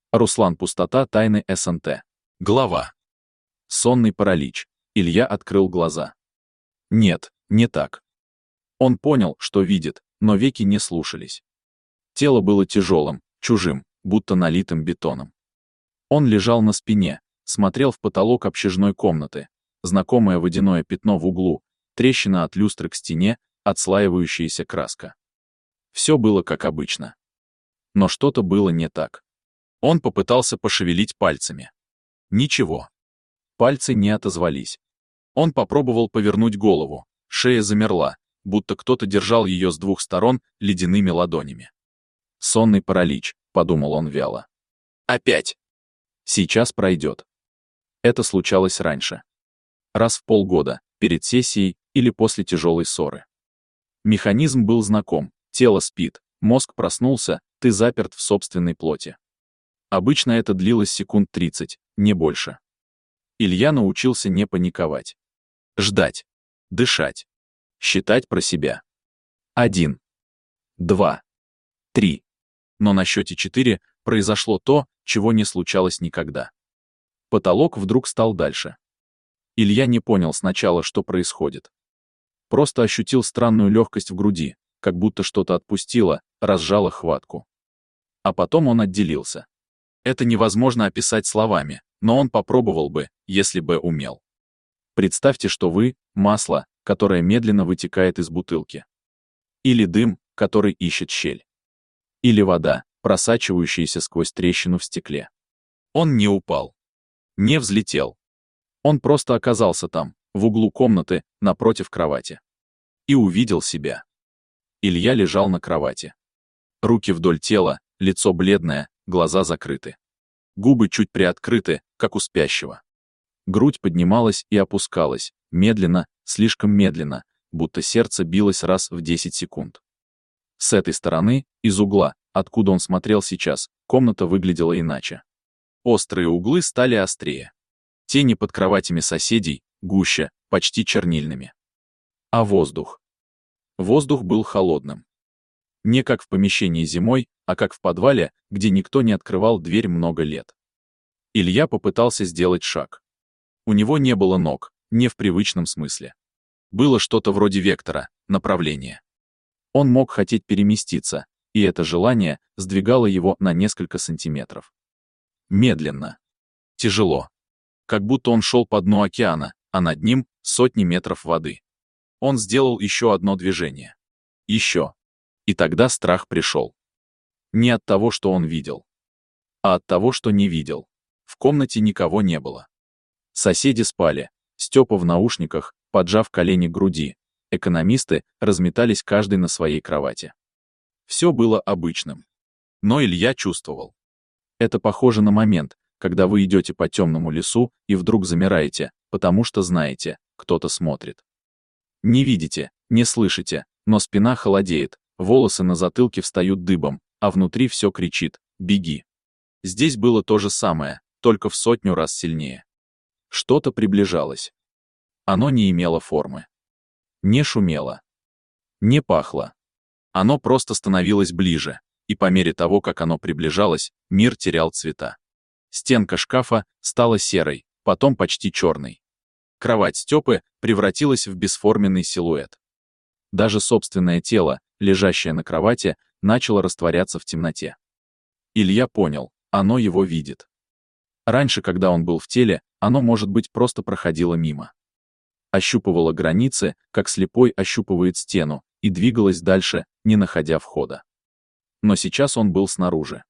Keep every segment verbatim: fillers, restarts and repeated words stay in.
Руслан Пустота. Тайны СНТ. Глава. Сонный паралич. Илья открыл глаза. Нет, не так. Он понял, что видит, но веки не слушались. Тело было тяжелым, чужим, будто налитым бетоном. Он лежал на спине, смотрел в потолок общежной комнаты, знакомое водяное пятно в углу, трещина от люстры к стене, отслаивающаяся краска. Все было как обычно. Но что-то было не так. Он попытался пошевелить пальцами. Ничего. Пальцы не отозвались. Он попробовал повернуть голову, шея замерла, будто кто-то держал ее с двух сторон ледяными ладонями. «Сонный паралич», — подумал он вяло. «Опять!» Сейчас пройдет. Это случалось раньше. Раз в полгода, перед сессией или после тяжелой ссоры. Механизм был знаком, тело спит, мозг проснулся, ты заперт в собственной плоти. Обычно это длилось секунд тридцать, не больше. Илья научился не паниковать. Ждать. Дышать. Считать про себя. Один. Два. Три. Но на счете четыре произошло то, чего не случалось никогда. Потолок вдруг стал дальше. Илья не понял сначала, что происходит. Просто ощутил странную легкость в груди, как будто что-то отпустило, разжало хватку. А потом он отделился. Это невозможно описать словами, но он попробовал бы, если бы умел. Представьте, что вы — масло, которое медленно вытекает из бутылки. Или дым, который ищет щель. Или вода, просачивающаяся сквозь трещину в стекле. Он не упал. Не взлетел. Он просто оказался там, в углу комнаты, напротив кровати. И увидел себя. Илья лежал на кровати. Руки вдоль тела, лицо бледное, глаза закрыты. Губы чуть приоткрыты, как у спящего. Грудь поднималась и опускалась, медленно, слишком медленно, будто сердце билось раз в десять секунд. С этой стороны, из угла, откуда он смотрел сейчас, комната выглядела иначе. Острые углы стали острее. Тени под кроватями соседей, гуще, почти чернильными. А воздух? Воздух был холодным. Не как в помещении зимой, а как в подвале, где никто не открывал дверь много лет. Илья попытался сделать шаг. У него не было ног, не в привычном смысле. Было что-то вроде вектора, направления. Он мог хотеть переместиться, и это желание сдвигало его на несколько сантиметров. Медленно. Тяжело. Как будто он шел по дну океана, а над ним сотни метров воды. Он сделал еще одно движение. Еще. И тогда страх пришел. Не от того, что он видел, а от того, что не видел. В комнате никого не было. Соседи спали, Степа в наушниках, поджав колени к груди. Экономисты разметались каждый на своей кровати. Все было обычным. Но Илья чувствовал. Это похоже на момент, когда вы идете по темному лесу и вдруг замираете, потому что знаете, кто-то смотрит. Не видите, не слышите, но спина холодеет, волосы на затылке встают дыбом, а внутри все кричит «беги». Здесь было то же самое, только в сотню раз сильнее. Что-то приближалось. Оно не имело формы. Не шумело. Не пахло. Оно просто становилось ближе, и по мере того, как оно приближалось, мир терял цвета. Стенка шкафа стала серой, потом почти черной. Кровать Степы превратилась в бесформенный силуэт. Даже собственное тело, лежащее на кровати, начало растворяться в темноте. Илья понял, оно его видит. Раньше, когда он был в теле, оно, может быть, просто проходило мимо. Ощупывало границы, как слепой ощупывает стену, и двигалось дальше, не находя входа. Но сейчас он был снаружи.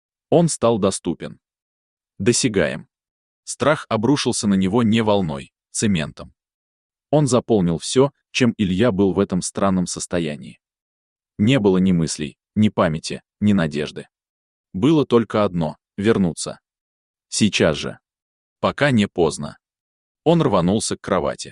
Он стал доступен. Досягаем. Страх обрушился на него не волной, цементом. Он заполнил все, чем Илья был в этом странном состоянии. Не было ни мыслей, ни памяти, ни надежды. Было только одно — вернуться. Сейчас же. Пока не поздно. Он рванулся к кровати.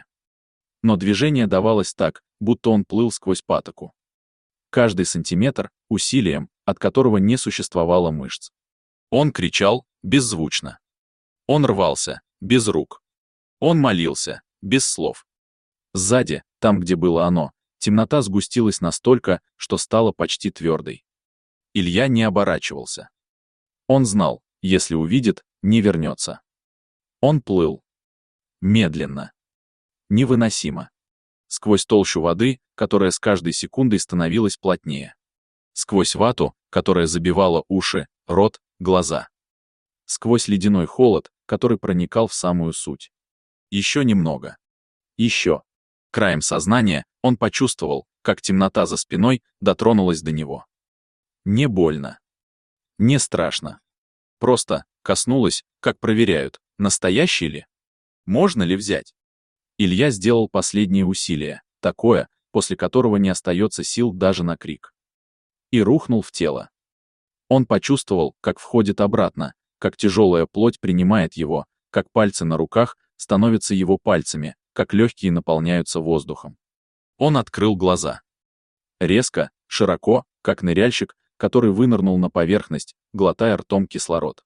Но движение давалось так, будто он плыл сквозь патоку. Каждый сантиметр — усилием, от которого не существовало мышц. Он кричал, беззвучно. Он рвался, без рук. Он молился, без слов. Сзади, там, где было оно, темнота сгустилась настолько, что стала почти твердой. Илья не оборачивался. Он знал, Если увидит, не вернется. Он плыл. Медленно. Невыносимо. Сквозь толщу воды, которая с каждой секундой становилась плотнее. Сквозь вату, которая забивала уши, рот, глаза. Сквозь ледяной холод, который проникал в самую суть. Еще немного. Еще. Краем сознания он почувствовал, как темнота за спиной дотронулась до него. Не больно. Не страшно. Просто коснулась, как проверяют, настоящий ли? Можно ли взять? Илья сделал последнее усилие, такое, после которого не остается сил даже на крик. И рухнул в тело. Он почувствовал, как входит обратно, как тяжелая плоть принимает его, как пальцы на руках становятся его пальцами, как легкие наполняются воздухом. Он открыл глаза. Резко, широко, как ныряльщик, который вынырнул на поверхность, глотая ртом кислород.